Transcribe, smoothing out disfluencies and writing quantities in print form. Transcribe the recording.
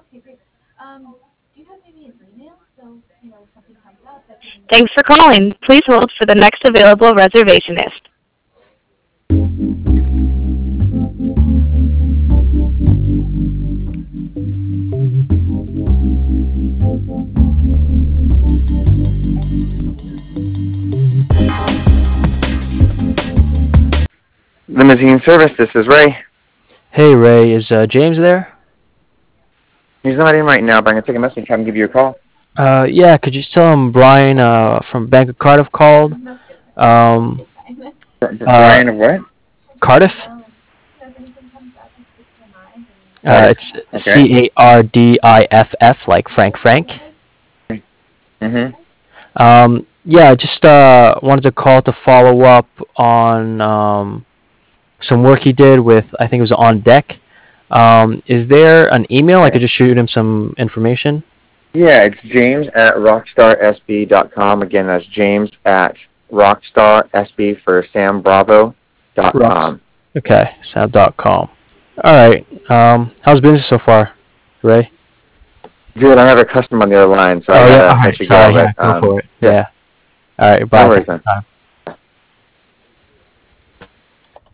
Thanks for calling. Please hold for the next available reservationist. Limousine service, this is Ray. Hey Ray, is James there? He's not in right now, but I can take a message, have him give you a call. Yeah, could you just tell him Brian from Bank of Cardiff called? Um, uh, Brian of what? Cardiff? Cardiff. It's Okay. Cardiff, like Frank Frank. Mm-hmm. Yeah, I just wanted to call to follow up on some work he did with, I think it was On Deck. Is there an email I Okay. could just shoot him some information? Yeah, it's James at rockstarsb.com. Again, that's James at rockstarsb for Sam Bravo Rocks. .com. Okay, sound.com. All right. How's business so far, Ray? Good, I have a customer on the other line, so I Oh yeah. gotta All let right. you go, Sorry. but Yeah. Go for it. yeah, Yeah. All right. no Bye. worries Thanks for then. the time.